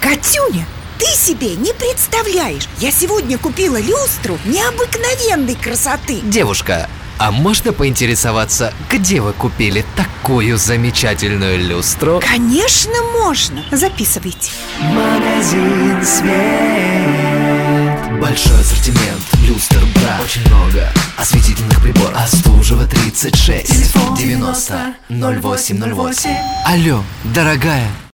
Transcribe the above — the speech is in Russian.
Катюня, ты себе не представляешь, я сегодня купила люстру необыкновенной красоты. Девушка, а можно поинтересоваться, где вы купили такую замечательную люстру? Конечно, можно. Записывайте. Магазин Свет. Большой ассортимент люстр, бра, очень много осветительных приборов. Остужева 36 Телефон 90 0808. Алло, дорогая,